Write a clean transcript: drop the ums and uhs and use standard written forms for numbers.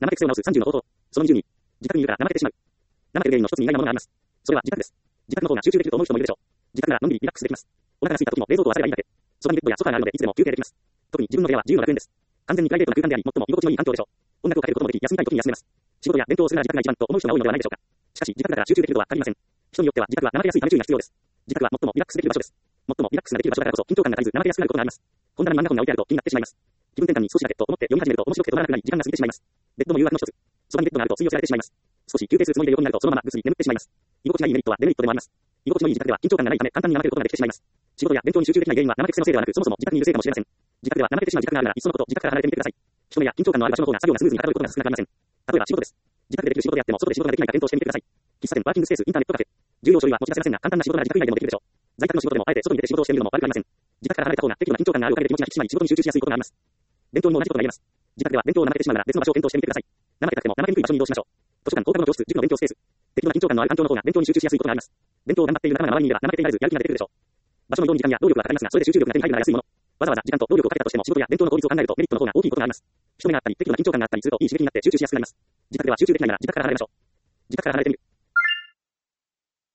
怠け癖を直す30の方法。その20に、自宅にいるから怠けてしまう。怠ける原因の一つに意外なものがあります。それは自宅です。自宅の方が集中できると思う人もいるでしょう。自宅ならのんびりリラックスできます。お腹が空いた時も冷蔵庫を忘ればいいだけ。そばにベッドやソファーがあるのでいつでも休憩できます。特に自分の部屋は自由の楽園です。完全にプライベートな空間であり、最も居心地のいい環境でしょう。音楽をかけることもでき、休みたい時に休めます。仕事や勉強をするなら自宅が一番と思う人が多いのではないでしょうか。しかし、自宅だから集中できるとは限りません。人によっては自宅は怠けやすいため注意が必要です。自宅は最もリラックスできる場所です。最もリラックスができる場所だからこそ緊張感が足りず怠けやすくなることがあります。本棚に漫画本が置いてあると気になってしまいます。気分転換に少しだけと思って読み始めると面白くて止まらなくなり時間が過ぎてしまいます。ベッドも誘惑の一つ。そばにベッドがあると吸い寄せられてしまいます。少し休憩するつもりで横になるとそのままぐっすり眠ってしまいます。居心地がいいメリットはデメリットでもあります。居心地のいい自宅では緊張感がないため簡単に怠けることができてしまいます。仕事や勉強に集中できない原因は怠け癖のせいではなくそもそも自宅にいるせいかもしれません。自宅では怠けてしまう自宅があるならいっそのこと自宅から離れてみてください。人目や緊張感のある場所の方が作業がスムーズにはかどることが少なくありません。例えば仕事です。自宅でできる仕事であっても外で仕事ができないか検討してみてください。喫茶店、ワーキングスペース、インターネットカフェ。重要書類は持ち出せませんが簡単な仕事なら自宅以外でもできるでしょう。在宅の仕事でもあえて外に出て仕事をしてみるのも悪くありません。自宅から離れた方が適度な緊張感があるおかげで気持ちが引き締まり仕事に集中しやすいことがあります。勉強にも同じことが言えます。自宅では勉強を怠けてしまうなら別の場所を検討してみてください。怠けたくても怠けにくい場所に移動しましょう。図書館、放課後の教室、塾の勉強スペース。適度な緊張感のある環境の方が勉強に集中しやすいことがあります。勉強を頑張っている仲間が周りにいれば怠けていられずやる気が出てくるでしょう。場所の移動に時間や労力はかかりますがそれで集中力が手に入るなら安いもの。わざわざ時間と労力をかけたとしても仕事や勉強の効率を考えるとメリットの方が大きいことがあります。人目があったり適度な緊張感があったりするといい刺激になって集中しやすくなります。自宅では集中できないなら自宅から離れましょう。自宅から離れてみる。